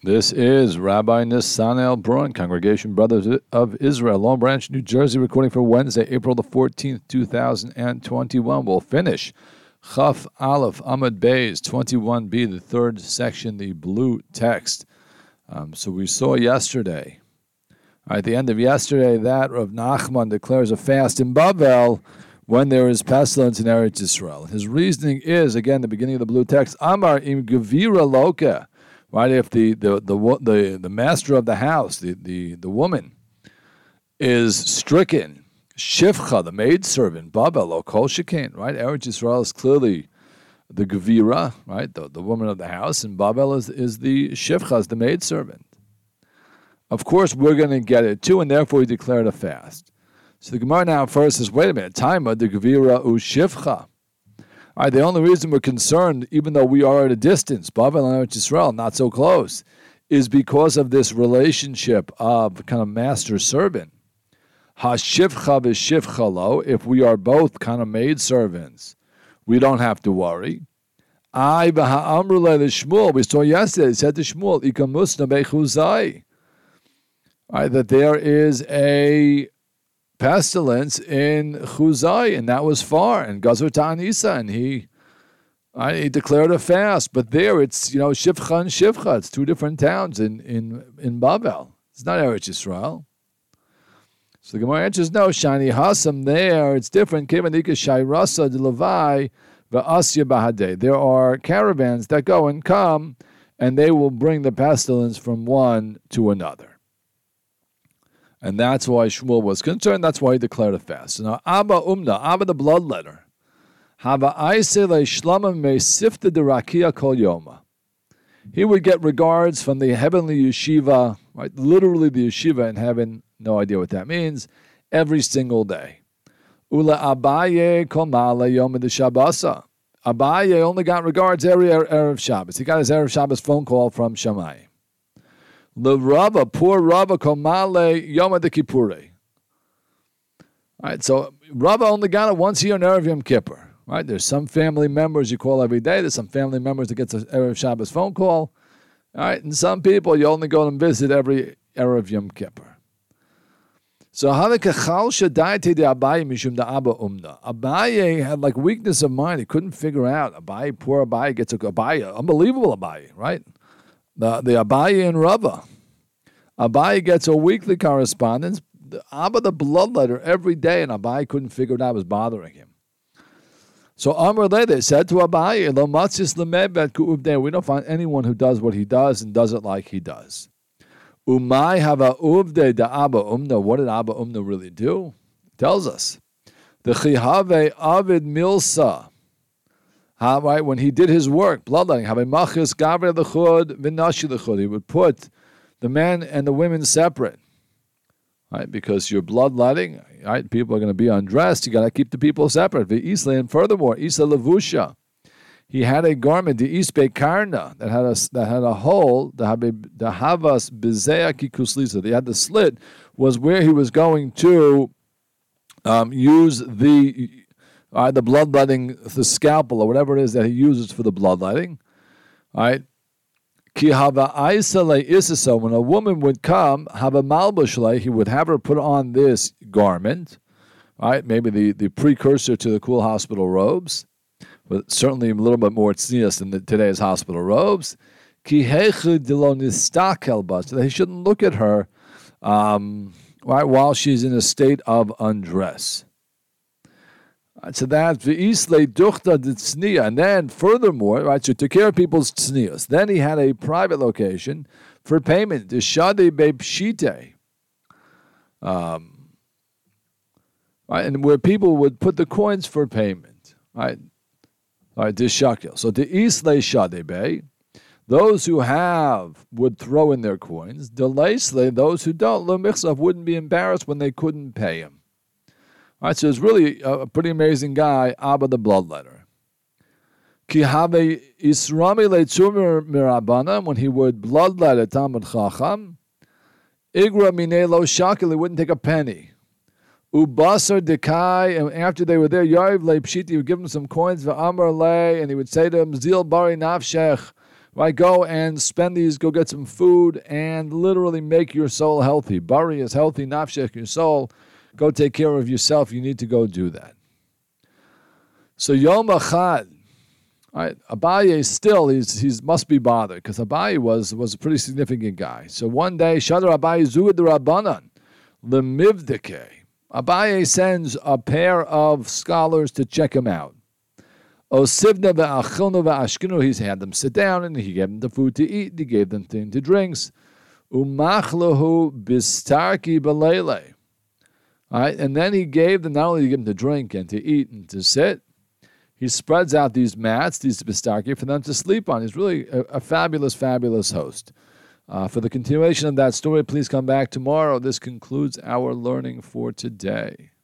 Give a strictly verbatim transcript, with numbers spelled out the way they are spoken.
This is Rabbi Nisanel Braun, Congregation Brothers of Israel, Long Branch, New Jersey, recording for Wednesday, April the fourteenth, two thousand twenty-one. We'll finish Chaf Aleph Amud Beis twenty-one b, the third section, the blue text. Um, so we saw yesterday, at the end of yesterday, that Rav Nachman declares a fast in Bavel when there is pestilence in Eretz Yisrael. His reasoning is, again, the beginning of the blue text, Amar im gevira loka. Right, if the the, the the the master of the house, the, the, the woman, is stricken, shivcha, the maidservant, babel, or kol shekain, right? Eretz Yisrael is clearly the gevira, right, the, the woman of the house, and babel is, is the shivcha, is the maidservant. Of course, we're going to get it too, and therefore we declared a fast. So the Gemara now first says, wait a minute, time of the gevira u shivcha. All right, the only reason we're concerned, even though we are at a distance, Bavel and Eretz Yisrael, not so close, is because of this relationship of kind of master-servant. Ha-shivcha v'shivcha lo, if we are both kind of maid-servants, we don't have to worry. I v'ha'amru le'Shmuel, we saw yesterday, it said to Shmuel, ikamusna bechuzai, that there is a pestilence in Chuzai, and that was far, and Gazur Ta'anisa, and he uh, he declared a fast. But there it's, you know, Shivcha and Shivcha. It's two different towns in, in, in Bavel. It's not Eretz Yisrael. So the Gemara answers, no, Shani Hasam there, it's different. Kevanika Shairasa de Levi V'asya Bahadeh. There are caravans that go and come, and they will bring the pestilence from one to another. And that's why Shmuel was concerned. That's why he declared a fast. So now, Abba Umna, Abba the bloodletter, Hava Aise le Shlama me sifta de Rakia kol yoma. He would get regards from the heavenly yeshiva, right? Literally the yeshiva in heaven. No idea what that means. Every single day. Ula Abaye kol mala yoma de Shabbasa. Abaye only got regards every Erev Shabbos. He got his Erev Shabbos phone call from Shammai. The Rava, poor Rava, komale Yom Kippur. All right, so Rava only got it once a year on Erev Yom Kippur. Right, there's some family members you call every day. There's some family members that gets an Erev Shabbos phone call. All right, and some people you only go and visit every Erev Yom Kippur. So Halakachal Shadayte de Abaye Mishum da Abba Umna. Abaye had like weakness of mind. He couldn't figure out. Abaye, poor Abaye gets a Abaye, unbelievable Abaye, right? The the Abaye and Rava. Abaye gets a weekly correspondence. The Abba the bloodletter every day, and Abaye couldn't figure it out. It was bothering him. So Amr Lede said to Abaye, Lo matzis lemebet ku'ubdeh. We don't find anyone who does what he does and does it like he does. Umay hava uvde da Abba Umna. What did Abba Umna really do? It tells us. The chihave avid milsa. How, right, when he did his work, bloodletting, he would put the men and the women separate, right? Because you're bloodletting, right? People are going to be undressed. You got to keep the people separate. And furthermore, Isa Levusha, he had a garment, the Isbe Karna, that had a that had a hole. The Havas Bizea Kikuslisa. They had the slit was where he was going to um, use the. All right, the bloodletting, the scalpel or whatever it is that he uses for the bloodletting. All right. Ki hava aisale isisa. When a woman would come, have a malbushle, he would have her put on this garment. All right, maybe the, the precursor to the cool hospital robes, but certainly a little bit more tznius than the, today's hospital robes. Ki hechu dilo nistakel ba, so that he shouldn't look at her um, right, while she's in a state of undress. So that's v'isle duchta tzniya, and then furthermore, right, so took care of people's tzniyas. Then he had a private location for payment. The shade beipshite, um, right, and where people would put the coins for payment, right, right, this shakel. So the isle shade be, those who have would throw in their coins. The leisle, those who don't, lo michsav, wouldn't be embarrassed when they couldn't pay him. All right, so it's really a, a pretty amazing guy, Abba the bloodletter. Ki have isrami leitzur mirabana, when he would bloodlet a Talmud Chacham, igra mine lo shakel, he wouldn't take a penny. Ubasar dekai, and after they were there, Yariv le pshiti, he would give him some coins for Amar le, and he would say to him, Zil bari nafshech, Right? Go and spend these, go get some food and literally make your soul healthy. Bari is healthy, nafshech, your soul. Go take care of yourself. You need to go do that. So Yom Echad, right? Abaye still, he's he's must be bothered because Abaye was, was a pretty significant guy. So one day, Shadar Abaye Zuid Rabbanan, Lemivdike. Abaye sends a pair of scholars to check him out. Osivna ve'achilna ve'ashkinu, he's had them sit down and he gave them the food to eat, he gave them things to drinks. Umachlahu bistarki belele. All right, and then he gave them, not only to give them to drink and to eat and to sit, he spreads out these mats, these bistarki, for them to sleep on. He's really a, a fabulous, fabulous host. Uh, for the continuation of that story, please come back tomorrow. This concludes our learning for today.